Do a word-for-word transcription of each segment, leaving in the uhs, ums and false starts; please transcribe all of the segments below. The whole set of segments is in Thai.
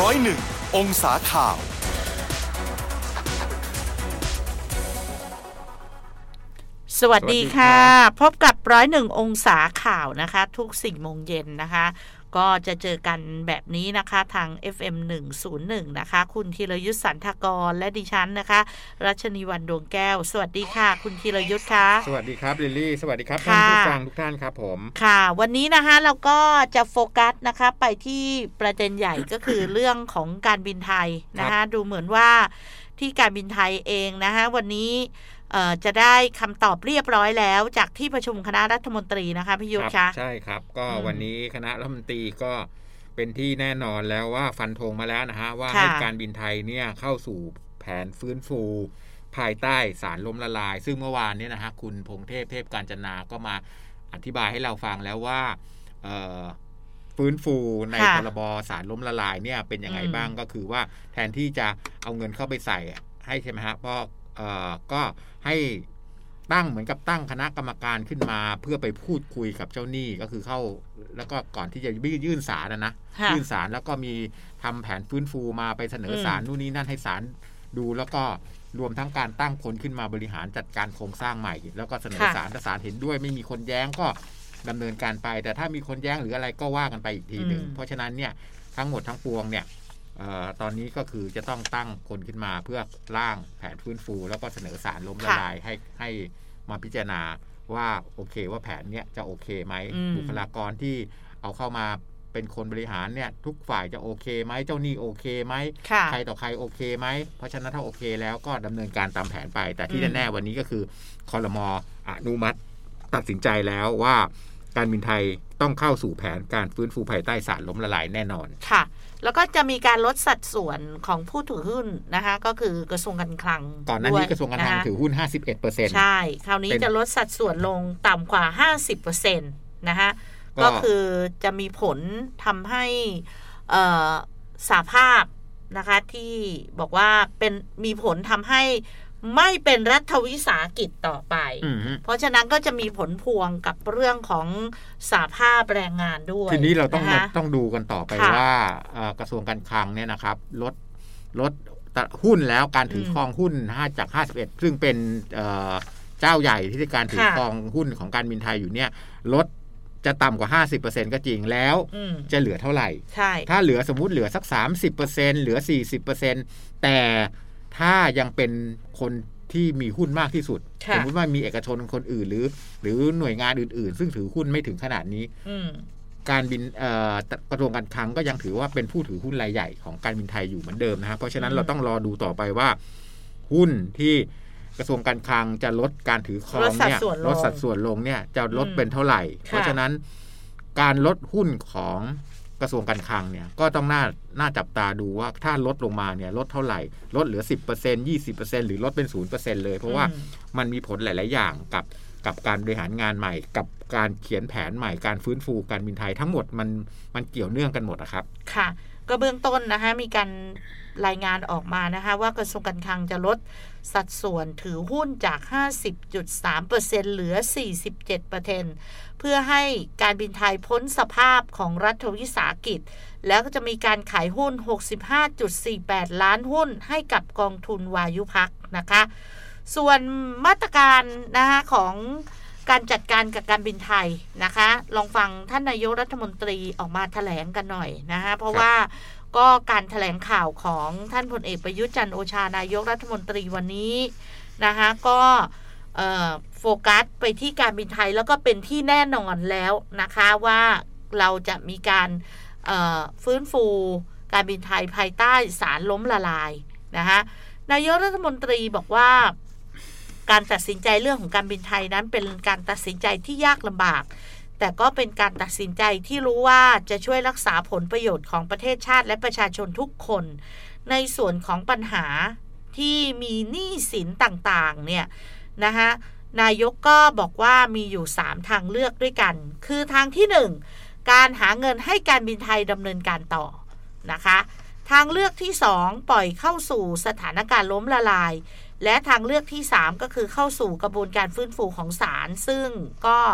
ร้อยเอ็ดองศาข่าวสวัสดีค่ะพบกับร้อยหนึ่งองศาข่าวนะคะทุกสี่โมงเย็นนะคะก็จะเจอกันแบบนี้นะคะทาง เอฟ เอ็ม หนึ่งศูนย์หนึ่งนะคะคุณธีรยุทธสันทกรและดิฉันนะคะรัชนีวรรณดวงแก้วสวัสดีค่ะคุณธีรยุทธค่ะสวัสดีครับลิลลี่สวัสดีครับท่านผู้ฟังทุกท่านครับผมค่ะวันนี้นะคะเราก็จะโฟกัสนะคะไปที่ประเด็นใหญ่ ก็คือเรื่องของการบินไทยนะคะดูเหมือนว่าที่การบินไทยเองนะคะวันนี้จะได้คำตอบเรียบร้อยแล้วจากที่ประชุมคณะรัฐมนตรีนะคะพี่ยุทธคะใช่ครับก็วันนี้คณะรัฐมนตรีก็เป็นที่แน่นอนแล้วว่าฟันธงมาแล้วนะฮะว่าให้การบินไทยเนี่ยเข้าสู่แผนฟื้นฟูภายใต้ศาลล้มละลายซึ่งเมื่อวานนี้นะฮะคุณพงเทพเทพกาญจนาก็มาอธิบายให้เราฟังแล้วว่าฟื้นฟูในพรบศาลล้มละลายเนี่ยเป็นยังไงบ้างก็คือว่าแทนที่จะเอาเงินเข้าไปใส่ให้ใช่ไหมฮะเพราะเอ่อก็ให้ตั้งเหมือนกับตั้งคณะกรรมการขึ้นมาเพื่อไปพูดคุยกับเจ้าหนี้ก็คือเข้าแล้วก็ก่อนที่จะยื่นศาลนะนะยื่นศาลแล้วก็มีทำแผนฟื้นฟูมาไปเสนอศาลนู่นนี่นั่นให้ศาลดูแล้วก็รวมทั้งการตั้งคนขึ้นมาบริหารจัดการโครงสร้างใหม่แล้วก็เสนอศาลถ้าศาลเห็นด้วยไม่มีคนแย้งก็ดำเนินการไปแต่ถ้ามีคนแย้งหรืออะไรก็ว่ากันไปอีกทีหนึ่งเพราะฉะนั้นเนี่ยทั้งหมดทั้งปวงเนี่ยเอ่อตอนนี้ก็คือจะต้องตั้งคนขึ้นมาเพื่อร่างแผนฟื้นฟูแล้วก็เสนอศาลล้มละลายให้ให้มาพิจารณาว่าโอเคว่าแผนเนี้ยจะโอเคไหมบุคลากรที่เอาเข้ามาเป็นคนบริหารเนี่ยทุกฝ่ายจะโอเคไหมเจ้าหนี้โอเคไหมใครต่อใครโอเคไหมเพราะฉะนั้นถ้าโอเคแล้วก็ดำเนินการตามแผนไปแต่ที่แน่ๆวันนี้ก็คือครม.อนุมัติตัดสินใจแล้วว่าการบินไทยต้องเข้าสู่แผนการฟื้นฟูภายใต้ศาลล้มละลายแน่นอนค่ะแล้วก็จะมีการลดสัดส่วนของผู้ถือหุ้นนะคะก็คือกระทรวงการคลังก่อนหน้านี้กระทรวงการคลังถือหุ้น ห้าสิบเอ็ดเปอร์เซ็นต์ใช่คราวนี้จะลดสัดส่วนลงต่ำกว่า ห้าสิบเปอร์เซ็นต์ นะคะก็คือจะมีผลทำให้สหภาพนะคะที่บอกว่าเป็นมีผลทำให้ไม่เป็นรัฐวิสาหกิจต่อไปเพราะฉะนั้นก็จะมีผลพวงกับเรื่องของสหภาพแรงงานด้วยทีนี้เราต้องต้องดูกันต่อไปว่ากระทรวงการคลังเนี่ยนะครับลดลดหุ้นแล้วการถือครองหุ้นจากห้าสิบเอ็ดซึ่งเป็นเจ้าใหญ่ที่ในการถือครองหุ้นของการบินไทยอยู่เนี่ยลดจะต่ำกว่า ห้าสิบเปอร์เซ็นต์ ก็จริงแล้วจะเหลือเท่าไหร่ถ้าเหลือสมมุติเหลือสัก สามสิบเปอร์เซ็นต์ เหลือ สี่สิบเปอร์เซ็นต์ แต่ถ้ายังเป็นคนที่มีหุ้นมากที่สุดสมมติว่ามีเอกชนคนอื่นหรือหรือหน่วยงานอื่นๆซึ่งถือหุ้นไม่ถึงขนาดนี้การบินกระทรวงการคลังก็ยังถือว่าเป็นผู้ถือหุ้นรายใหญ่ของการบินไทยอยู่เหมือนเดิมนะครับเพราะฉะนั้นเราต้องรอดูต่อไปว่าหุ้นที่กระทรวงการคลังจะลดการถือครองเนี่ยลดสัดส่วนลงเนี่ยจะลดเป็นเท่าไหร่เพราะฉะนั้นการลดหุ้นของกระทรวงการคลังเนี่ยก็ต้องน่าน่าจับตาดูว่าถ้าลดลงมาเนี่ยลดเท่าไหร่ลดเหลือ สิบเปอร์เซ็นต์ ยี่สิบเปอร์เซ็นต์ หรือลดเป็น ศูนย์เปอร์เซ็นต์ เลยเพราะว่ามันมีผลหลายๆอย่างกับกับการบริหารงานใหม่กับการเขียนแผนใหม่การฟื้นฟูการบินไทยทั้งหมดมันมันเกี่ยวเนื่องกันหมดนะครับค่ะก็เบื้องต้นนะคะมีการรายงานออกมานะคะว่ากระทรวงการคลังจะลดสัดส่วนถือหุ้นจาก ห้าสิบจุดสามเปอร์เซ็นต์ เหลือ สี่สิบเจ็ดเปอร์เซ็นต์ เพื่อให้การบินไทยพ้นสภาพของรัฐวิสาหกิจแล้วก็จะมีการขายหุ้น หกสิบห้าจุดสี่แปด ล้านหุ้นให้กับกองทุนวายุพักนะคะส่วนมาตรการนะคะของการจัดการกับการบินไทยนะคะลองฟังท่านนายกรัฐมนตรีออกมาแถลงกันหน่อยนะคะเพราะว่าก็การแถลงข่าวของท่านพลเอกประยุทธ์จันทร์โอชานายกรัฐมนตรีวันนี้นะคะก็โฟกัสไปที่การบินไทยแล้วก็เป็นที่แน่นอนแล้วนะคะว่าเราจะมีการฟื้นฟูการบินไทยภายใต้ศาลล้มละลายนะคะนายกรัฐมนตรีบอกว่าการตัดสินใจเรื่องของการบินไทยนั้นเป็นการตัดสินใจที่ยากลำบากแต่ก็เป็นการตัดสินใจที่รู้ว่าจะช่วยรักษาผลประโยชน์ของประเทศชาติและประชาชนทุกคนในส่วนของปัญหาที่มีหนี้สินต่างๆเนี่ยนะคะนายกก็บอกว่ามีอยู่สามทางเลือกด้วยกันคือทางที่หนึ่งการหาเงินให้การบินไทยดำเนินการต่อนะคะทางเลือกที่สองปล่อยเข้าสู่สถานการณ์ล้มละลายและทางเลือกที่สามก็คือเข้าสู่กระบวนการฟื้นฟูของศาลซึ่งก็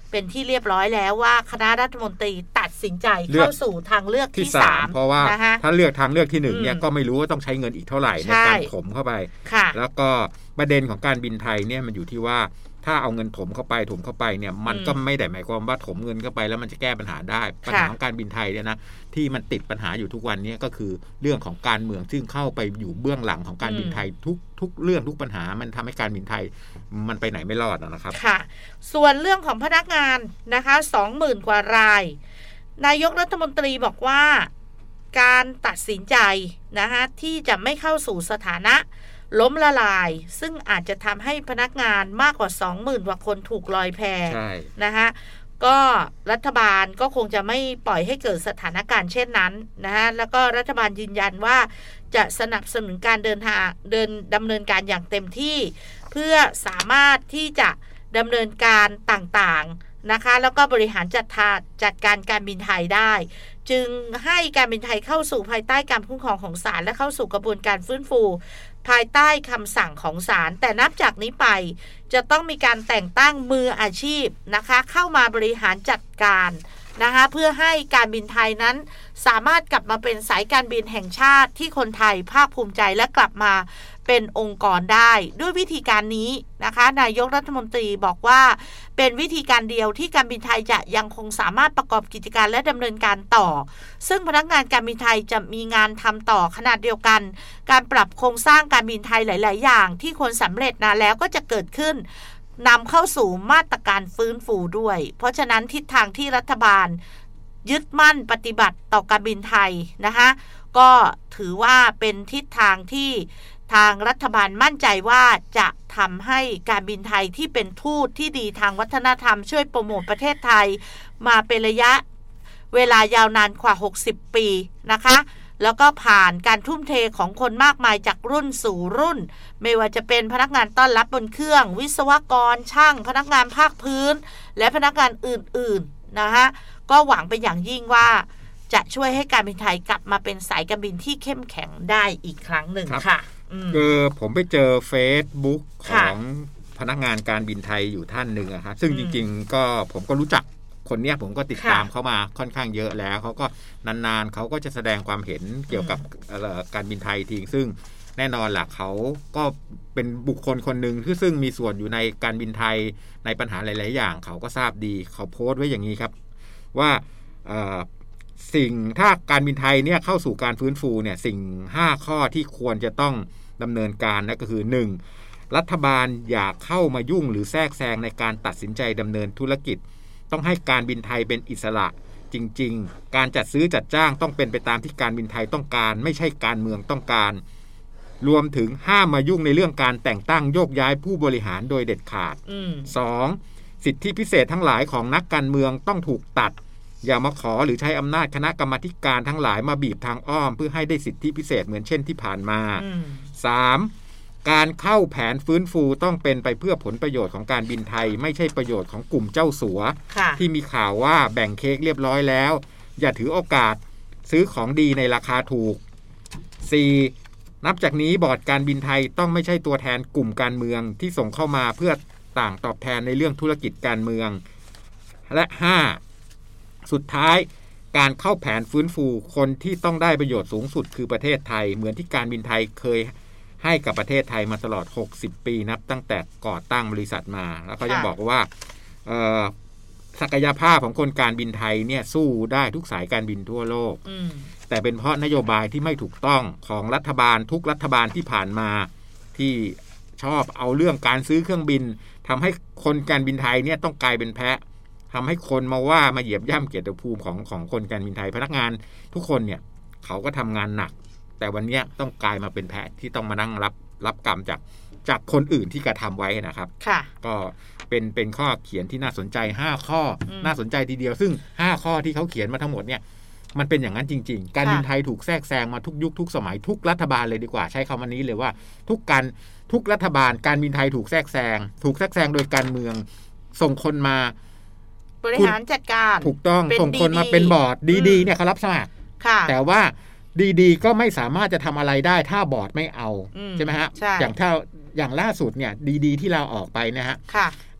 เป็นที่เรียบร้อยแล้วว่าคณะรัฐมนตรีตัดสินใจเข้าสู่ทางเลือกที่สามเพราะว่าถ้าเลือกทางเลือกที่หนึ่งเนี่ยก็ไม่รู้ว่าต้องใช้เงินอีกเท่าไหร่ในการถมเข้าไปแล้วก็ประเด็นของการบินไทยเนี่ยมันอยู่ที่ว่าถ้าเอาเงินถมเข้าไปถมเข้าไปเนี่ยมันก็ไม่ได้หมายความว่าถมเงินเข้าไปแล้วมันจะแก้ปัญหาได้ปัญหาของการบินไทยเนี่ยนะที่มันติดปัญหาอยู่ทุกวันนี้ก็คือเรื่องของการเมืองซึ่งเข้าไปอยู่เบื้องหลังของการบินไทยทุกทุกเรื่องทุกปัญหามันทำให้การบินไทยมันไปไหนไม่รอดนะครับค่ะส่วนเรื่องของพนักงานนะคะ สองหมื่น กว่ารายนายกรัฐมนตรีบอกว่าการตัดสินใจนะคะที่จะไม่เข้าสู่สถานะล้มละลายซึ่งอาจจะทำให้พนักงานมากกว่า สองหมื่น กว่าคนถูกลอยแพนะคะก็รัฐบาลก็คงจะไม่ปล่อยให้เกิดสถานการณ์เช่นนั้นนะฮะแล้วก็รัฐบาลยืนยันว่าจะสนับสนุนการเดินทางเดินดำเนินการอย่างเต็มที่เพื่อสามารถที่จะดำเนินการต่างๆนะคะแล้วก็บริหารจัดจัดการการบินไทยได้จึงให้การบินไทยเข้าสู่ภายใต้การคุ้มครองของศาลและเข้าสู่กระบวนการฟื้นฟูภายใต้คำสั่งของศาลแต่นับจากนี้ไปจะต้องมีการแต่งตั้งมืออาชีพนะคะเข้ามาบริหารจัดการนะคะเพื่อให้การบินไทยนั้นสามารถกลับมาเป็นสายการบินแห่งชาติที่คนไทยภาคภูมิใจและกลับมาเป็นองค์กรได้ด้วยวิธีการนี้นะคะนายกรัฐมนตรีบอกว่าเป็นวิธีการเดียวที่การบินไทยจะยังคงสามารถประกอบกิจการและดำเนินการต่อซึ่งพนักงานการบินไทยจะมีงานทำต่อขนาดเดียวกันการปรับโครงสร้างการบินไทยหลายๆอย่างที่ควรสำเร็จนะแล้วก็จะเกิดขึ้นนำเข้าสู่มาตรการฟื้นฟูด้วยเพราะฉะนั้นทิศทางที่รัฐบาลยึดมั่นปฏิบัติต่อการบินไทยนะคะก็ถือว่าเป็นทิศทางที่ทางรัฐบาลมั่นใจว่าจะทำให้การบินไทยที่เป็นทูตที่ดีทางวัฒนธรรมช่วยโปรโมทประเทศไทยมาเป็นระยะเวลายาวนานกว่าหกสิบปีนะคะแล้วก็ผ่านการทุ่มเทของคนมากมายจากรุ่นสู่รุ่นไม่ว่าจะเป็นพนักงานต้อนรับบนเครื่องวิศวกรช่างพนักงานภาคพื้นและพนักงานอื่นๆนะคะก็หวังเป็นอย่างยิ่งว่าจะช่วยให้การบินไทยกลับมาเป็นสายการบินที่เข้มแข็งได้อีกครั้งหนึ่งค่ะคือผมไปเจอ Facebook ของพนักงานการบินไทยอยู่ท่านหนึ่งอะครับซึ่งจริงๆก็ผมก็รู้จักคนเนี้ยผมก็ติดตามเขามาค่อนข้างเยอะแล้วเขาก็นานๆเขาก็จะแสดงความเห็นเกี่ยวกับการบินไทยทีซึ่งแน่นอนแหละเขาก็เป็นบุคคลคนหนึ่งที่ซึ่งมีส่วนอยู่ในการบินไทยในปัญหาหลายๆอย่างเขาก็ทราบดีเขาโพสต์ไว้อย่างนี้ครับว่าสิ่งถ้าการบินไทยเนี่ยเข้าสู่การฟื้นฟูเนี่ยสิ่งห้าข้อที่ควรจะต้องดำเนินการนั่นก็คือหนึ่งรัฐบาลอย่าเข้ามายุ่งหรือแทรกแซงในการตัดสินใจดำเนินธุรกิจต้องให้การบินไทยเป็นอิสระจริงๆการจัดซื้อจัดจ้างต้องเป็นไปตามที่การบินไทยต้องการไม่ใช่การเมืองต้องการรวมถึงห้ามมายุ่งในเรื่องการแต่งตั้งโยกย้ายผู้บริหารโดยเด็ดขาด สอง สิทธิพิเศษทั้งหลายของนักการเมืองต้องถูกตัดอย่ามาขอหรือใช้อำนาจคณะกรรมาการทั้งหลายมาบีบทางอ้อมเพื่อให้ได้สิทธิพิเศษเหมือนเช่นที่ผ่านมา สาม การเข้าแผนฟื้นฟูต้องเป็นไปเพื่อผลประโยชน์ของการบินไทยไม่ใช่ประโยชน์ของกลุ่มเจ้าสัวที่มีข่าวว่าแบ่งเค้กเรียบร้อยแล้วอย่าถือโอกาสซื้อของดีในราคาถูก สี่ นับจากนี้บอร์ดการบินไทยต้องไม่ใช่ตัวแทนกลุ่มการเมืองที่ส่งเข้ามาเพื่อต่างตอบแทนในเรื่องธุรกิจการเมืองและ ห้าสุดท้ายการเข้าแผนฟื้นฟูคนที่ต้องได้ประโยชน์สูงสุดคือประเทศไทยเหมือนที่การบินไทยเคยให้กับประเทศไทยมาตลอดหกสิบปีนับตั้งแต่ก่อตั้งบริษัทมาแล้วเขายังบอกว่าศักยภาพของคนการบินไทยเนี่ยสู้ได้ทุกสายการบินทั่วโลกแต่เป็นเพราะนโยบายที่ไม่ถูกต้องของรัฐบาลทุกรัฐบาลที่ผ่านมาที่ชอบเอาเรื่องการซื้อเครื่องบินทำให้คนการบินไทยเนี่ยต้องกลายเป็นแพะทำให้คนมาว่ามาเหยียบย่ำเกียรติภูมิของของคนการบินไทยพนักงานทุกคนเนี่ยเขาก็ทำงานหนักแต่วันนี้ต้องกลายมาเป็นแพะที่ต้องมานั่งรับรับกรรมจากจากคนอื่นที่กระทำไว้นะครับค่ะก็เป็นเป็นข้อเขียนที่น่าสนใจห้าข้อน่าสนใจทีเดียวซึ่งห้าข้อที่เขาเขียนมาทั้งหมดเนี่ยมันเป็นอย่างนั้นจริงๆการบินไทยถูกแทรกแซงมาทุกยุคทุกสมัยทุกรัฐบาลเลยดีกว่าใช้คำนี้เลยว่าทุกการทุกรัฐบาลการบินไทยถูกแทรกแซงถูกแทรกแซงโดยการเมืองส่งคนมาบริหารจัดการถูกต้องส่งคนมาเป็นบอร์ดดีๆเนี่ยเขารับสมัครแต่ว่าดีๆก็ไม่สามารถจะทำอะไรได้ถ้าบอร์ดไม่เอาใช่ไหมฮะอย่างถ้าอย่างล่าสุดเนี่ยดีๆที่เราออกไปนะฮะ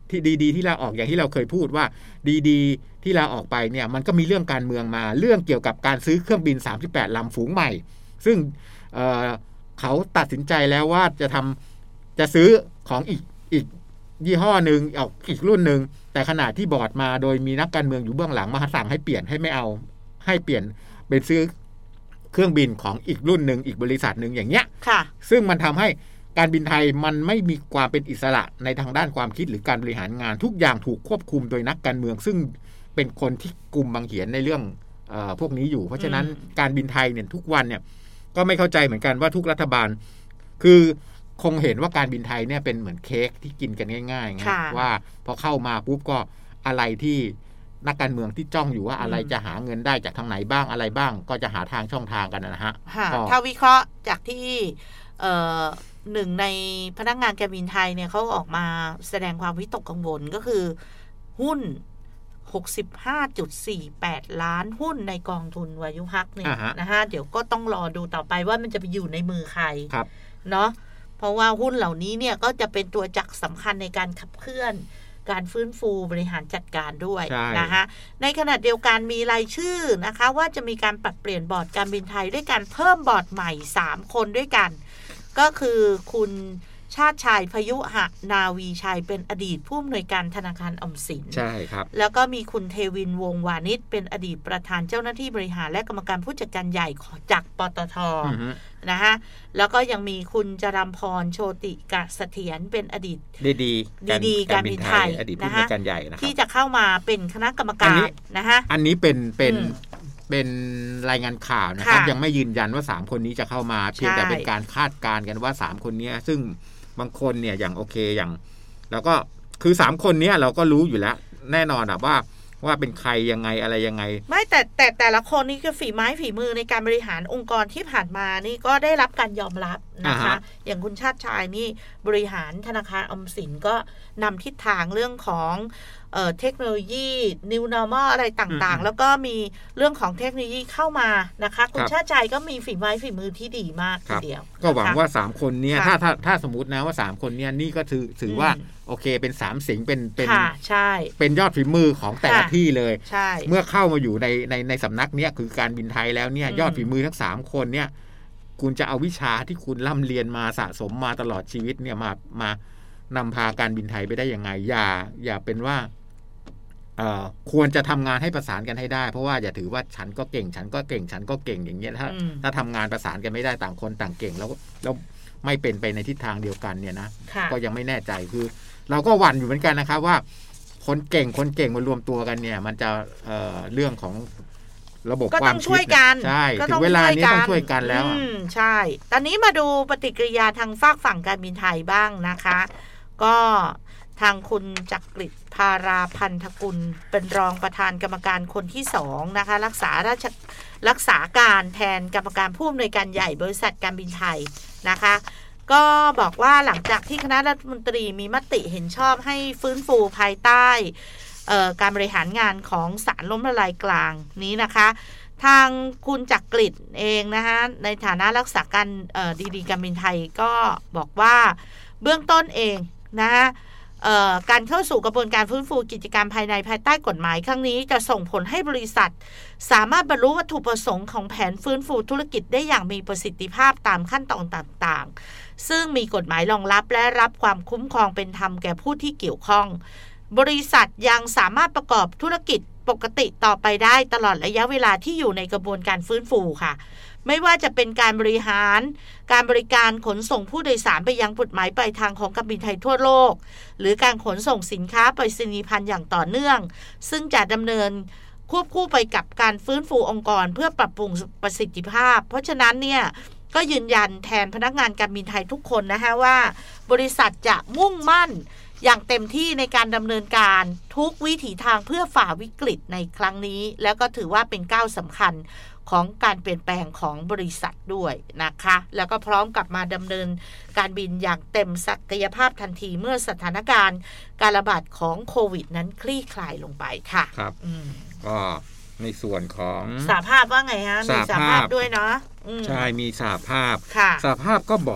ที่ดีๆที่ลาออกอย่างที่เราเคยพูดว่าดีๆที่ลาออกไปเนี่ยมันก็มีเรื่องการเมืองมาเรื่องเกี่ยวกับการซื้อเครื่องบินสามสิบแปดลำฝูงใหม่ซึ่ง เอ่อ เขาตัดสินใจแล้วว่าจะทำจะซื้อของอีกอีกยี่ห้อหนึ่งออกอีกรุ่นหนึ่งแต่ขณะที่บอร์ดมาโดยมีนักการเมืองอยู่เบื้องหลังมาสั่งให้เปลี่ยนให้ไม่เอาให้เปลี่ยนเป็นซื้อเครื่องบินของอีกรุ่นหนึ่งอีกบริษัทหนึ่งอย่างเงี้ยซึ่งมันทำให้การบินไทยมันไม่มีความเป็นอิสระในทางด้านความคิดหรือการบริหารงานทุกอย่างถูกควบคุมโดยนักการเมืองซึ่งเป็นคนที่กุมบังเหียนในเรื่องเอ่อพวกนี้อยู่เพราะฉะนั้นการบินไทยเนี่ยทุกวันเนี่ยก็ไม่เข้าใจเหมือนกันว่าทุกรัฐบาลคือคงเห็นว่าการบินไทยเนี่ยเป็นเหมือนเค้กที่กินกันง่ายๆไงว่าพอเข้ามาปุ๊บก็อะไรที่นักการเมืองที่จ้องอยู่ว่าอะไรจะหาเงินได้จากทางไหนบ้างอะไรบ้างก็จะหาทางช่องทางกันนะฮะถ้าวิเคราะห์จากที่หนึ่งในพนักงานการบินไทยเนี่ยเขาออกมาแสดงความวิตกกังวลก็คือหุ้น หกสิบห้าจุดสี่แปด ล้านหุ้นในกองทุนวายุพักเนี่ยนะฮะเดี๋ยวก็ต้องรอดูต่อไปว่ามันจะไปอยู่ในมือใครเนาะเพราะว่าหุ้นเหล่านี้เนี่ยก็จะเป็นตัวจักรสำคัญในการขับเคลื่อนการฟื้นฟูบริหารจัดการด้วยนะคะในขณะเดียวกันมีรายชื่อนะคะว่าจะมีการปรับเปลี่ยนบอร์ดการบินไทยด้วยการเพิ่มบอร์ดใหม่สามคนด้วยกันก็คือคุณชาติชายพยุหนาวีชัยเป็นอดีตผู้อำนวยการธนาคารออมสินใช่ครับแล้วก็มีคุณเทวินวงศ์วานิชเป็นอดีตประธานเจ้าหน้าที่บริหารและกรรมการผู้จัดการใหญ่จากปตท.นะฮะแล้วก็ยังมีคุณจรัมพรโชติกะเสถียรเป็นอดีตดีดีดีการบินไทยอดีตผู้จัดการใหญ่นะครับที่จะเข้ามาเป็นคณะกรรมการนะฮะอันนี้เป็นเป็นเป็นรายงานข่าวนะครับยังไม่ยืนยันว่าสามคนนี้จะเข้ามาเพียงแต่เป็นการคาดการณ์กันว่าสามคนนี้ซึ่งบางคนเนี่ยอย่างโอเคอย่างแล้วก็คือสามคนนี้เราก็รู้อยู่แล้วแน่นอนว่าว่าเป็นใครยังไงอะไรยังไงไม่แต่แต่แต่ละคนนี่คือฝีไม้ฝีมือในการบริหารองค์กรที่ผ่านมานี่ก็ได้รับการยอมรับนะคะอย่างคุณชาติชายนี่บริหารธนาคารออมสินก็นำทิศทางเรื่องของเอ่อเทคโนโลยี New Normal อะไรต่างๆแล้วก็มีเรื่องของเทคโนโลยีเข้ามานะคะคุณชาติชายก็มีฝีไม้ฝีมือที่ดีมากทีเดียวก็หวังว่าสามคนเนี่ยถ้าถ้าถ้าสมมุตินะว่าสามคนเนี่ยนี่ก็ถือถือว่าโอเคเป็นสามสิงเป็นเป็นใช่เป็นยอดฝีมือของแต่ละที่เลยเมื่อเข้ามาอยู่ในในในสำนักเนี้ยคือการบินไทยแล้วเนี่ยยอดฝีมือทั้งสามคนเนี่ยคุณจะเอาวิชาที่คุณร่ำเรียนมาสะสมมาตลอดชีวิตเนี่ยมามานำพาการบินไทยไปได้ยังไงอย่าอย่าเป็นว่าควรจะทำงานให้ประสานกันให้ได้เพราะว่าอย่าถือว่าฉันก็เก่งฉันก็เก่งฉันก็เก่งอย่างเงี้ยถ้าถ้าทำงานประสานกันไม่ได้ต่างคนต่างเก่งแล้วแล้วไม่เป็นไปในทิศทางเดียวกันเนี่ยนะก็ยังไม่แน่ใจคือเราก็หวั่นอยู่เหมือนกันนะครับว่าคนเก่งคนเก่งมารวมตัวกันเนี่ยมันจะ เอ่อ เรื่องของระบบความคิดใช่ถึงเวลานี้ต้องช่วยกันแล้วใช่ตอนนี้มาดูปฏิกิริยาทางฝากฝั่งการบินไทยบ้างนะคะก็ทางคุณจักริดภาราพันธกุลเป็นรองประธานกรรมการคนที่สองนะคะรักษาราชรักษาการแทนกรรมการผู้อำนวยการใหญ่บริษัทการบินไทยนะคะก็บอกว่าหลังจากที่คณะรัฐมนตรีมีมติเห็นชอบให้ฟื้นฟูภายใต้การบริหารงานของศาลล้มละลายกลางนี้นะคะทางคุณจักริดเองนะคะในฐานะรักษาการดีๆการบินไทยก็บอกว่าเบื้องต้นเองนะคะการเข้าสู่กระบวนการฟื้นฟูกิจการภายในภายใต้กฎหมายครั้งนี้จะส่งผลให้บริษัทสามารถบรรลุวัตถุประสงค์ของแผนฟื้นฟูธุรกิจได้อย่างมีประสิทธิภาพตามขั้นตอนต่างๆซึ่งมีกฎหมายรองรับและรับความคุ้มครองเป็นธรรมแก่ผู้ที่เกี่ยวข้องบริษัทยังสามารถประกอบธุรกิจปกติต่อไปได้ตลอดระยะเวลาที่อยู่ในกระบวนการฟื้นฟูค่ะไม่ว่าจะเป็นการบริหารการบริการขนส่งผู้โดยสารไปยังจุดหมายปลายทางของการบินไทยทั่วโลกหรือการขนส่งสินค้าไปรษณียพันธ์อย่างต่อเนื่องซึ่งจะดำเนินควบคู่ไปกับการฟื้นฟูองค์กรเพื่อปรับปรุงประสิทธิภาพเพราะฉะนั้นเนี่ยก็ยืนยันแทนพนักงานการบินไทยทุกคนนะคะว่าบริษัทจะมุ่งมั่นอย่างเต็มที่ในการดำเนินการทุกวิถีทางเพื่อฝ่าวิกฤตในครั้งนี้แล้วก็ถือว่าเป็นก้าวสำคัญของการเปลี่ยนแปลงของบริษัทด้วยนะคะแล้วก็พร้อมกับมาดำเนินการบินอย่างเต็มศักยภาพทันทีเมื่อสถานการณ์การระบาดของโควิดนั้นคลี่คลายลงไปค่ะครับก็ในส่วนของสหภาพว่าไงฮะมีสหภาพด้วยเนาะใช่มีสหภาพสหภาพก็บอก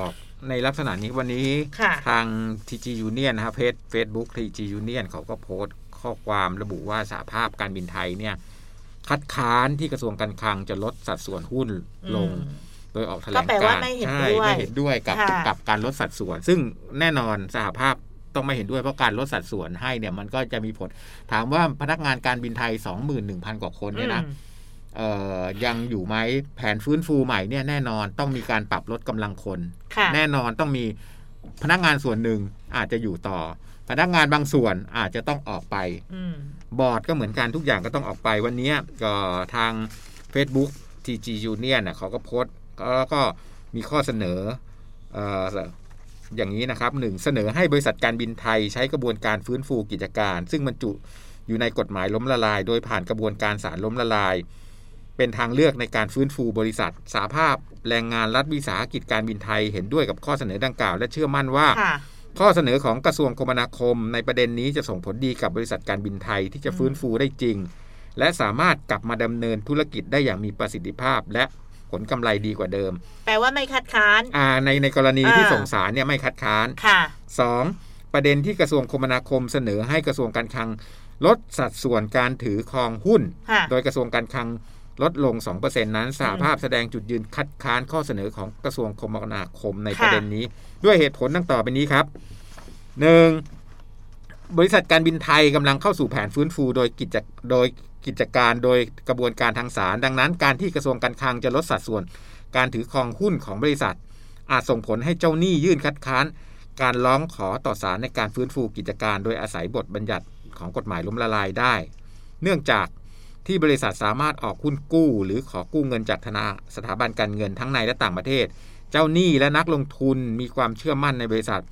ในลักษณะนี้วันนี้ทาง ที จี Union นะครับเพจ Facebook ที จี Union เขาก็โพสต์ข้อความระบุว่าสหภาพการบินไทยเนี่ยคัดค้านที่กระทรวงการคลังจะลดสัดส่วนหุ้นลงโดยออกแถลงการณ์ใช่ไม่เห็นด้วยกับกับการลดสัดส่วนซึ่งแน่นอนสหภาพต้องไม่เห็นด้วยเพราะการลดสัดส่วนให้เนี่ยมันก็จะมีผลถามว่าพนักงานการบินไทย สองหมื่นหนึ่งพัน กว่าคนเนี่ยนะเอ่อยังอยู่ไหมแผนฟื้นฟูใหม่เนี่ยแน่นอนต้องมีการปรับลดกำลังคนแน่นอนต้องมีพนักงานส่วนหนึ่งอาจจะอยู่ต่อพนักงานบางส่วนอาจจะต้องออกไปบอร์ดก็เหมือนกันทุกอย่างก็ต้องออกไปวันนี้ก็ทาง Facebook ที จี Union น่ะเขาก็โพสต์แล้วก็มีข้อเสนอเอ่ออย่างนี้นะครับหนึ่งเสนอให้บริษัทการบินไทยใช้กระบวนการฟื้นฟูกิจการซึ่งบรรจุอยู่ในกฎหมายล้มละลายโดยผ่านกระบวนการศาลล้มละลายเป็นทางเลือกในการฟื้นฟูบริษัทสหภาพแรงงานรัฐวิสาหกิจการบินไทยเห็นด้วยกับข้อเสนอดังกล่าวและเชื่อมั่นว่าข้อเสนอของกระทรวงคมนาคมในประเด็นนี้จะส่งผลดีกับบริษัทการบินไทยที่จะฟื้นฟูได้จริงและสามารถกลับมาดำเนินธุรกิจได้อย่างมีประสิทธิภาพและผลกำไรดีกว่าเดิมแปลว่าไม่คัดค้านอ่าในในกรณีที่ส่งสารเนี่ยไม่คัดค้านค่ะสองประเด็นที่กระทรวงคมนาคมเสนอให้กระทรวงการคลังลดสัดส่วนการถือครองหุ้นโดยกระทรวงการคลังลดลง สองเปอร์เซ็นต์ นั้นสหภาพแสดงจุดยืนคัดค้านข้อเสนอของกระทรวงคมนาคมในประเด็นนี้ด้วยเหตุผลดังต่อไปนี้ครับหนึ่งบริษัทการบินไทยกำลังเข้าสู่แผนฟื้นฟูโดยกิจโดยกิจการโดยกระบวนการทางศาลดังนั้นการที่กระทรวงการคลังจะลดสัดส่วนการถือครองหุ้นของบริษัทอาจส่งผลให้เจ้าหนี้ยื่นคัดค้านการร้องขอต่อศาลในการฟื้นฟูกิจการโดยอาศัยบทบัญญัติของกฎหมายล้มละลายได้เนื่องจากที่บริษัทสามารถออกหุ้นกู้หรือขอกู้เงินจากธนาสถาบันการเงินทั้งในและต่างประเทศเจ้าหนี้และนักลงทุนมีความเชื่อมั่นในบริษัท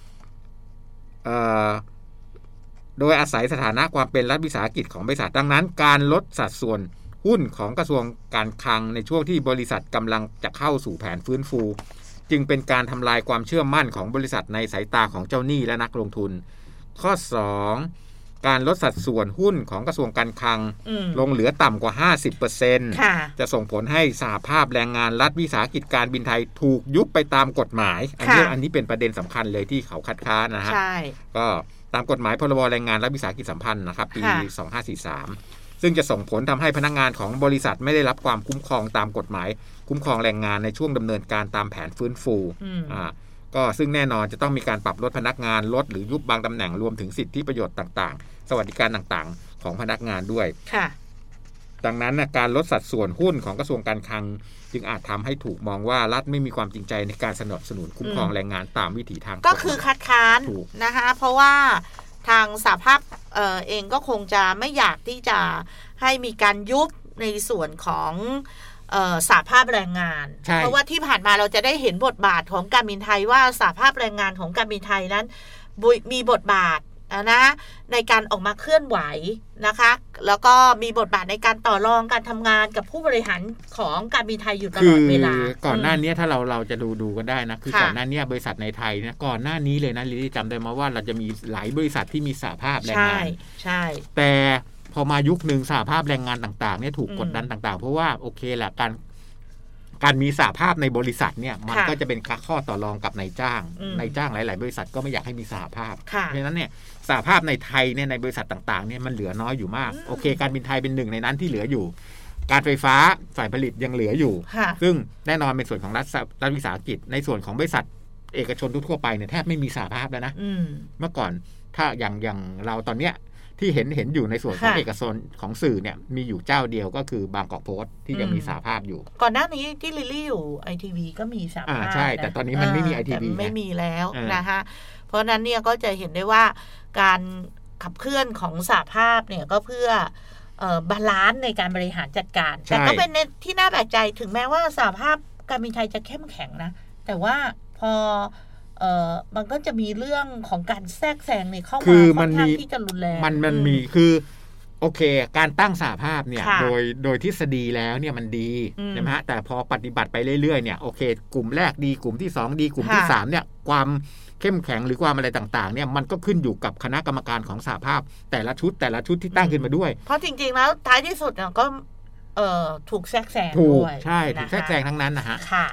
โดยอาศัยสถานะความเป็นรัฐวิสาหกิจของบริษัทดังนั้นการลดสัดส่วนหุ้นของกระทรวงการคลังในช่วงที่บริษัทกำลังจะเข้าสู่แผนฟื้นฟูจึงเป็นการทำลายความเชื่อมั่นของบริษัทในสายตาของเจ้าหนี้และนักลงทุนข้อสองการลดสัดส่วนหุ้นของกระทรวงการคลังลงเหลือต่ำกว่า ห้าสิบเปอร์เซ็นต์ จะส่งผลให้สหภาพแรงงานรัฐวิสาหกิจการบินไทยถูกยุบไปตามกฎหมายอันนี้อันนี้เป็นประเด็นสำคัญเลยที่เขาคัดค้านนะฮะก็ตามกฎหมายพรบแรงงานรัฐวิสาหกิจสัมพันธ์นะครับปีสองพันห้าร้อยสี่สิบสามซึ่งจะส่งผลทำให้พนักงานของบริษัทไม่ได้รับความคุ้มครองตามกฎหมายคุ้มครองแรงงานในช่วงดำเนินการตามแผนฟื้นฟูอ่าก็ซึ่งแน่นอนจะต้องมีการปรับลดพนักงานลดหรือยุบบางตำแหน่งรวมถึงสิทธิประโยชน์ต่างๆสวัสดิการต่างๆของพนักงานด้วยค่ะดังนั้นการลดสัดส่วนหุ้นของกระทรวงการคลังจึงอาจทำให้ถูกมองว่ารัฐไม่มีความจริงใจในการสนับสนุนคุ้มครองแรงงานตามวิถีทางก็คือคัดค้านนะคะเพราะว่าทางสหภาพ เอ่อ เองก็คงจะไม่อยากที่จะให้มีการยุบในส่วนของสหภาพแรงงานเพราะว่าที่ผ่านมาเราจะได้เห็นบทบาทของการบินไทยว่าสหภาพแรงงานของการบินไทยนั้นมีบทบาทนะในการออกมาเคลื่อนไหวนะคะแล้วก็มีบทบาทในการต่อรองการทำงานกับผู้บริหารของการบินไทยอยู่ตลอดเวลาก่อนหน้านี้ถ้าเราเราจะดูดูกันได้นะคือก่อนหน้านี้บริษัทในไทยนะก่อนหน้านี้เลยนะลิลลี่จำได้มาว่าเราจะมีหลายบริษัทที่มีสหภาพแรงงานใช่ใช่แต่พอมายุคนึงสหภาพแรงงานต่างๆเนี่ยถูกกดดันต่างๆเพราะว่าโอเคแหละการการมีสหภาพในบริษัทเนี่ยมันก็จะเป็นข้อต่อรองกับนายจ้างนายจ้างหลายๆบริษัทก็ไม่อยากให้มีสหภาพเพราะฉะนั้นเนี่ยสหภาพในไทยเนี่ยในบริษัทต่างๆเนี่ยมันเหลือน้อยอยู่มากโอเคการบินไทยเป็นหนึ่งในนั้นที่เหลืออยู่การไฟฟ้าฝ่ายผลิตยังเหลืออยู่ซึ่งแน่นอนเป็นส่วนของรัฐรัฐวิสาหกิจในส่วนของบริษัทเอกชนทั่วไปเนี่ยแทบไม่มีสหภาพแล้วนะเมื่อก่อนถ้าอย่างอย่างเราตอนเนี้ยที่เห็นเห็นอยู่ในส่วนของเอกชนของสื่อเนี่ยมีอยู่เจ้าเดียวก็คือบางกอกโพสต์ที่ยังมีสหภาพอยู่ก่อนหน้านี้ที่ลิลลี่อยู่ ไอ ที วี ก็มีสหภาพใช่แต่ตอนนี้มันไม่มี ไอ ที วีไม่มีแล้วนะคะเพราะนั้นเนี่ยก็จะเห็นได้ว่าการขับเคลื่อนของสหภาพเนี่ยก็เพื่อบาลานซ์ในการบริหารจัดการแต่ก็เป็นที่น่าแปลกใจถึงแม้ว่าสหภาพการบินไทยจะเข้มแข็งนะแต่ว่าพอเอ่อมันก็จะมีเรื่องของการแทรกแซงในเข้ามาค่อนข้างที่จะรุนแรงมันมันมีคือโอเคการตั้งสหภาพเนี่ยโดยโดยทฤษฎีแล้วเนี่ยมันดีใช่ไหมฮะแต่พอปฏิบัติไปเรื่อยๆเนี่ยโอเคกลุ่มแรกดีกลุ่มที่สองดีกลุ่มที่สามเนี่ยความเข้มแข็งหรือความอะไรต่างๆเนี่ยมันก็ขึ้นอยู่กับคณะกรรมการของสหภาพแต่ละชุดแต่ละชุดที่ตั้งขึ้นมาด้วยเพราะจริงๆแล้วท้ายที่สุดเนี่ยก็เอ่อถูกแทรกแซงด้วยใช่ถูกแทรกแซงทั้งนั้นนะฮะค่ะ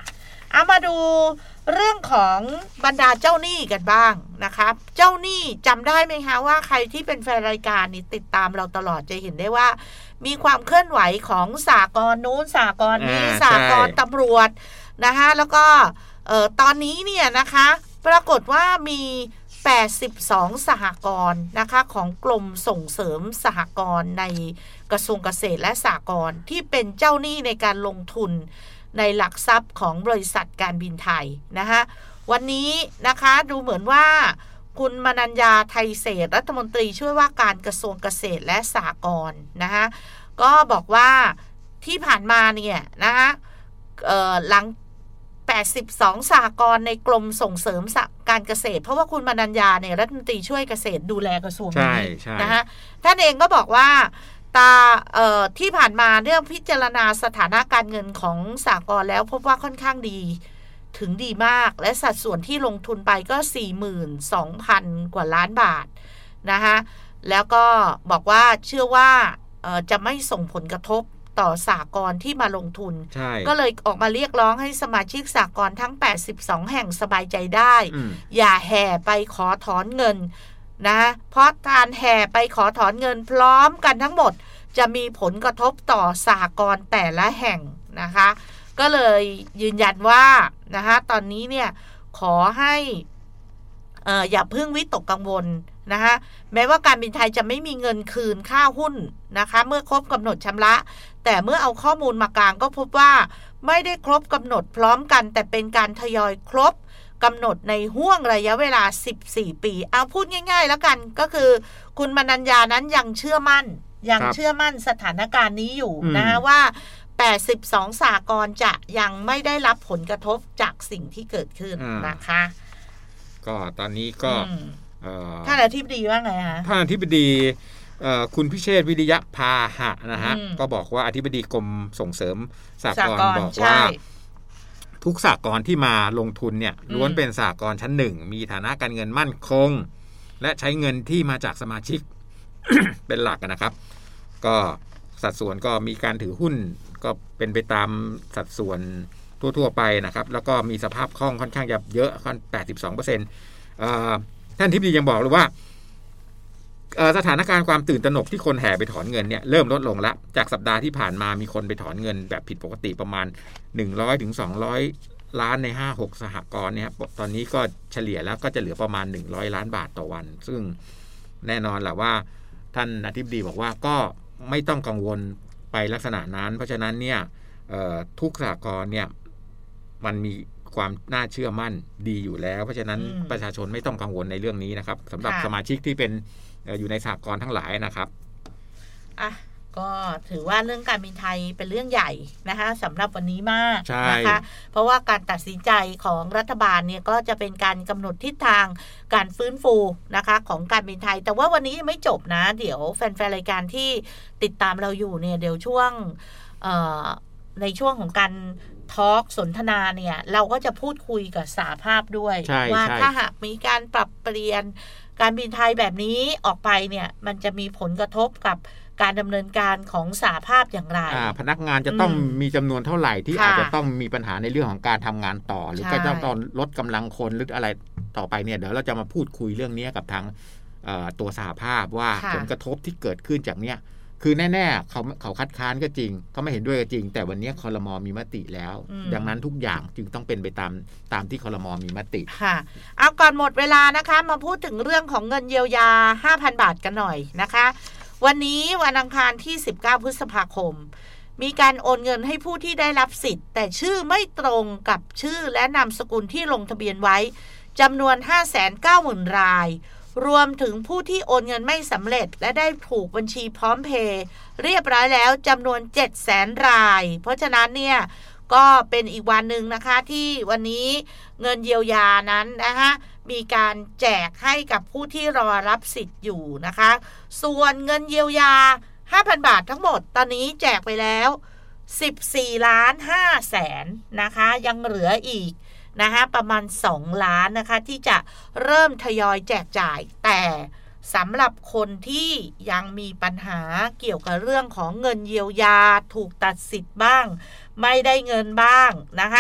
เอามาดูเรื่องของบรรดาเจ้าหนี้กันบ้างนะคะเจ้าหนี้จำได้ไหมคะว่าใครที่เป็นแฟนรายการนี่ติดตามเราตลอดจะเห็นได้ว่ามีความเคลื่อนไหวของสหกรณ์นู้นสหกรณ์นี้สหกรณ์ตำรวจนะคะแล้วก็เอ่อตอนนี้เนี่ยนะคะปรากฏว่ามีแปดสิบสองสหกรณ์นะคะของกรมส่งเสริมสหกรณ์ในกระทรวงเกษตรและสหกรณ์ที่เป็นเจ้าหนี้ในการลงทุนในหลักทรัพย์ของบริษัทการบินไทยนะคะวันนี้นะคะดูเหมือนว่าคุณมนัญญาไทยเศรษฐ์รัฐมนตรีช่วยว่าการกระทรวงเกษตรและสหกรณ์นะคะก็บอกว่าที่ผ่านมาเนี่ยนะคะเอ่อหลังแปดสิบสองสหกรณ์ในกรมส่งเสริมการเกษตรเพราะว่าคุณมนัญญาเนี่ยรัฐมนตรีช่วยเกษตรดูแลกระทรวงนี้นะคะท่านเองก็บอกว่าตาเอ่อที่ผ่านมาเรื่องพิจารณาสถานะการเงินของสหกรณ์แล้วพบว่าค่อนข้างดีถึงดีมากและสัดส่วนที่ลงทุนไปก็ สี่หมื่นสองพัน กว่าล้านบาทนะคะแล้วก็บอกว่าเชื่อว่าเอ่อจะไม่ส่งผลกระทบต่อสหกรณ์ที่มาลงทุนก็เลยออกมาเรียกร้องให้สมาชิกสหกรณ์ทั้งแปดสิบสองแห่งสบายใจได้อย่าแห่ไปขอถอนเงินนะเพราะการแห่ไปขอถอนเงินพร้อมกันทั้งหมดจะมีผลกระทบต่อสหกรณ์แต่ละแห่งนะคะก็เลยยืนยันว่านะคะตอนนี้เนี่ยขอให้เอ่ออย่าเพิ่งวิตกกังวลนะคะแม้ว่าการบินไทยจะไม่มีเงินคืนค่าหุ้นนะคะเมื่อครบกำหนดชำระแต่เมื่อเอาข้อมูลมากลางก็พบว่าไม่ได้ครบกำหนดพร้อมกันแต่เป็นการทยอยครบกำหนดในห่วงระยะเวลาสิบสี่ปีเอาพูดง่ายๆแล้วกันก็คือคุณมนัญญานั้นยังเชื่อมั่นยังเชื่อมั่นสถานการณ์นี้อยู่นะว่าแปดสิบสองสหกรณ์จะยังไม่ได้รับผลกระทบจากสิ่งที่เกิดขึ้นนะคะก็ตอนนี้ก็ท่านอธิบดีว่าไงคะท่านอธิบดีคุณพิเชษฐ์วิริยะพาหะนะฮะก็บอกว่าอธิบดีกรมส่งเสริมสหกรณ์บอกว่าทุกสหกรณ์ที่มาลงทุนเนี่ยล้วนเป็นสหกรณ์ชั้นหนึ่งมีฐานะการเงินมั่นคงและใช้เงินที่มาจากสมาชิก เป็นหลักนะครับก็สัดส่วนก็มีการถือหุ้นก็เป็นไปตามสัดส่วนทั่วๆไปนะครับแล้วก็มีสภาพคล่องค่อนข้างจะเยอะค่อน แปดสิบสองเปอร์เซ็นต์ เอ่อท่านอธิบดียังบอกเลยว่าสถานการณ์ความตื่นตระหนกที่คนแห่ไปถอนเงินเนี่ยเริ่มลดลงแล้วจากสัปดาห์ที่ผ่านมามีคนไปถอนเงินแบบผิดปกติประมาณหนึ่งร้อยถึงสองร้อยล้านใน ห้าหก สหกรณ์เนี่ยตอนนี้ก็เฉลี่ยแล้วก็จะเหลือประมาณหนึ่งร้อยล้านบาทต่อวันซึ่งแน่นอนแหละว่าท่านอธิบดีบอกว่าก็ไม่ต้องกังวลไปลักษณะนั้นเพราะฉะนั้นเนี่ยทุกสหกรณ์เนี่ยมันมีความน่าเชื่อมั่นดีอยู่แล้วเพราะฉะนั้นประชาชนไม่ต้องกังวลในเรื่องนี้นะครับสำหรับสมาชิกที่เป็นอยู่ในสหกรณ์ทั้งหลายนะครับอ่ะก็ถือว่าเรื่องการบินไทยเป็นเรื่องใหญ่นะคะสำหรับวันนี้มากนะคะเพราะว่าการตัดสินใจของรัฐบาลเนี่ยก็จะเป็นการกำหนดทิศทางการฟื้นฟูนะคะของการบินไทยแต่ว่าวันนี้ยังไม่จบนะเดี๋ยวแฟนๆรายการที่ติดตามเราอยู่เนี่ยเดี๋ยวช่วงในช่วงของการทอล์กสนทนาเนี่ยเราก็จะพูดคุยกับสหภาพด้วยว่าถ้าหากมีการปรับเปลี่ยนการบินไทยแบบนี้ออกไปเนี่ยมันจะมีผลกระทบกับการดำเนินการของสหภาพอย่างไรพนักงานจะต้องมีจำนวนเท่าไหร่ที่อาจจะต้องมีปัญหาในเรื่องของการทำงานต่อหรือก็จะต้องลดกำลังคนหรืออะไรต่อไปเนี่ยเดี๋ยวเราจะมาพูดคุยเรื่องนี้กับทางตัวสหภาพว่าผลกระทบที่เกิดขึ้นจากเนี้ยคือแน่ๆเขาเขาคัดค้านก็จริงเขาไม่เห็นด้วยก็จริงแต่วันนี้ครม.มีมติแล้วดังนั้นทุกอย่างจึงต้องเป็นไปตามตามที่ครม.มีมติค่ะเอาก่อนหมดเวลานะคะมาพูดถึงเรื่องของเงินเยียวยา ห้าพัน บาทกันหน่อยนะคะวันนี้วันอังคารที่สิบเก้าพฤษภาคมมีการโอนเงินให้ผู้ที่ได้รับสิทธิ์แต่ชื่อไม่ตรงกับชื่อและนามสกุลที่ลงทะเบียนไว้จำนวน ห้าแสนเก้าหมื่น รายรวมถึงผู้ที่โอนเงินไม่สำเร็จและได้ผูกบัญชีพร้อมเพย์เรียบร้อยแล้วจำนวน เจ็ดแสน รายเพราะฉะนั้นเนี่ยก็เป็นอีกวันหนึ่งนะคะที่วันนี้เงินเยียวยานั้นนะคะมีการแจกให้กับผู้ที่รอรับสิทธิ์อยู่นะคะส่วนเงินเยียวยา ห้าพัน บาททั้งหมดตอนนี้แจกไปแล้วสิบสี่ล้านห้าแสนนะคะยังเหลืออีกนะคะประมาณสองล้านนะคะที่จะเริ่มทยอยแจกจ่ายแต่สำหรับคนที่ยังมีปัญหาเกี่ยวกับเรื่องของเงินเยียวยาถูกตัดสิทธิ์บ้างไม่ได้เงินบ้างนะคะ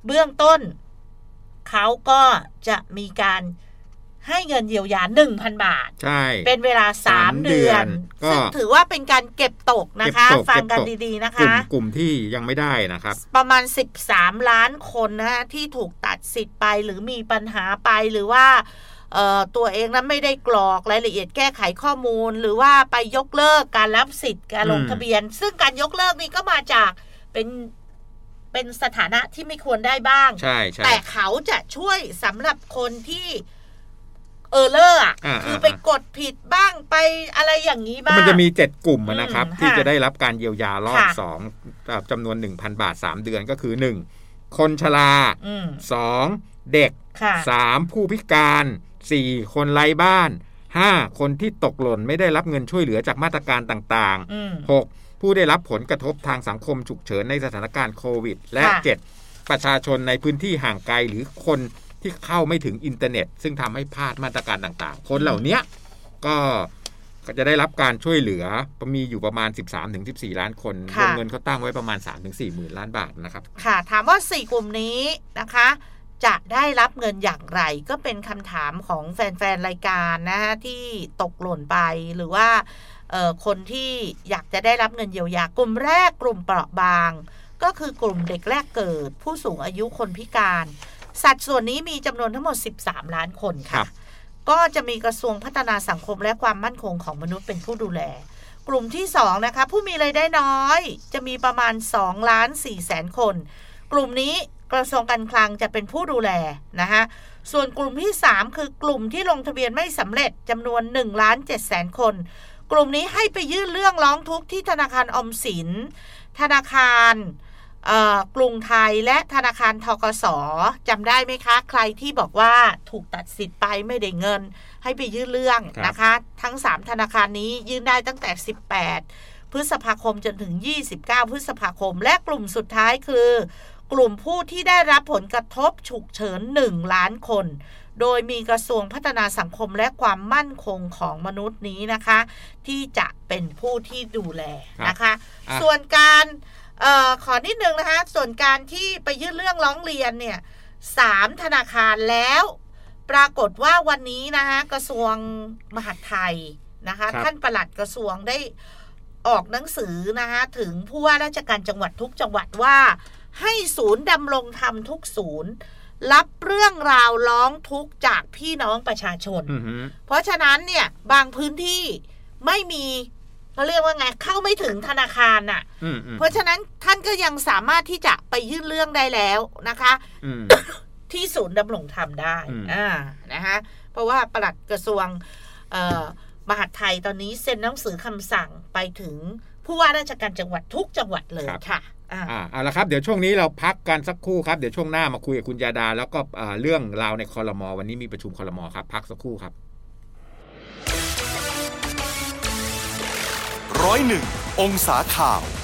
เบื้องต้นเขาก็จะมีการให้เงินเยียวยา หนึ่งพัน บาทใช่เป็นเวลาสามเดือนซึ่งถือว่าเป็นการเก็บตกนะคะฟังกันดีๆนะคะกลุ่มกลุ่มที่ยังไม่ได้นะครับประมาณสิบสามล้านคนนะที่ถูกตัดสิทธิ์ไปหรือมีปัญหาไปหรือว่าเอ่อตัวเองนั้นไม่ได้กรอกรายละเอียดแก้ไขข้อมูลหรือว่าไปยกเลิกการรับสิทธิ์การลงทะเบียนซึ่งการยกเลิกนี้ก็มาจากเป็นเป็นสถานะที่ไม่ควรได้บ้างใช่ใช่แต่เขาจะช่วยสำหรับคนที่เออเลอร์อ่ะคือไปกดผิดบ้างไปอะไรอย่างนี้บ้างมันจะมีเจ็ดกลุ่มนะครับที่จะได้รับการเยียวยารอบสองจำนวน หนึ่งพัน บาทสามเดือนก็คือหนึ่งคนชราสองเด็กสามผู้พิการสี่คนไร้บ้านห้าคนที่ตกหล่นไม่ได้รับเงินช่วยเหลือจากมาตรการต่างๆหกผู้ได้รับผลกระทบทางสังคมฉุกเฉินในสถานการณ์โควิดและเจ็ดประชาชนในพื้นที่ห่างไกลหรือคนที่เข้าไม่ถึงอินเทอร์เน็ตซึ่งทำให้พลาดมาตรการต่างๆคนเหล่านี้ก็จะได้รับการช่วยเหลือมีอยู่ประมาณ สิบสามถึงสิบสี่ ล้านคนวงเงินเขาตั้งไว้ประมาณ สามถึงสี่ หมื่นล้านบาทนะครับค่ะถามว่าสี่กลุ่มนี้นะคะจะได้รับเงินอย่างไรก็เป็นคำถามของแฟนๆรายการนะฮะที่ตกหล่นไปหรือว่าคนที่อยากจะได้รับเงินเยียวยากลุ่มแรกกลุ่มเปราะบางก็คือกลุ่มเด็กแรกเกิดผู้สูงอายุคนพิการสัดส่วนนี้มีจำนวนทั้งหมดสิบสามล้านคนค่ะก็จะมีกระทรวงพัฒนาสังคมและความมั่นคงของมนุษย์เป็นผู้ดูแลกลุ่มที่สองนะคะผู้มีรายได้น้อยจะมีประมาณสองล้านสี่แสนคนกลุ่มนี้กระทรวงการคลังจะเป็นผู้ดูแลนะคะส่วนกลุ่มที่สามคือกลุ่มที่ลงทะเบียนไม่สำเร็จจำนวนหนึ่งล้านเจ็ดแสนคนกลุ่มนี้ให้ไปยื่นเรื่องร้องทุกข์ที่ธนาคารออมสินธนาคารกรุงไทยและธนาคารธกส.จำได้ไหมคะใครที่บอกว่าถูกตัดสิทธิ์ไปไม่ได้เงินให้ไปยื่นเรื่องนะคะทั้งสามธนาคารนี้ยื่นได้ตั้งแต่สิบแปดพฤษภาคมจนถึงยี่สิบเก้าพฤษภาคมและกลุ่มสุดท้ายคือกลุ่มผู้ที่ได้รับผลกระทบฉุกเฉินหนึ่งล้านคนโดยมีกระทรวงพัฒนาสังคมและความมั่นคงของมนุษย์นี้นะคะที่จะเป็นผู้ที่ดูแลนะคะส่วนการเอ่อขอนิดนึงนะคะส่วนการที่ไปยื่นเรื่องร้องเรียนเนี่ยสามธนาคารแล้วปรากฏว่าวันนี้นะคะกระทรวงมหาดไทยนะคะท่านปลัดกระทรวงได้ออกหนังสือนะคะถึงผู้ว่าราชการจังหวัดทุกจังหวัดว่าให้ศูนย์ดำรงธรรมทุกศูนย์รับเรื่องราวร้องทุกข์จากพี่น้องประชาชน mm-hmm. เพราะฉะนั้นเนี่ยบางพื้นที่ไม่มีเขาเรียกว่าไงเข้าไม่ถึงธนาคารน่ะ mm-hmm. เพราะฉะนั้นท่านก็ยังสามารถที่จะไปยื่นเรื่องได้แล้วนะคะ mm-hmm. ที่ศูนย์ดำรงธรรมได้ mm-hmm. อ่านะคะเพราะว่าปลัดกระทรวงมหาดไทยตอนนี้เซ็นหนังสือคำสั่งไปถึงผู้ว่าราชการจังหวัดทุกจังหวัดเลยค่ะอ่าเอาละครับเดี๋ยวช่วงนี้เราพักกันสักครู่ครับเดี๋ยวช่วงหน้ามาคุยกับคุณยาดาแล้วก็เรื่องราวในครม.วันนี้มีประชุมครม.ครับพักสักครู่ครับร้อยหนึ่งองศาข่าว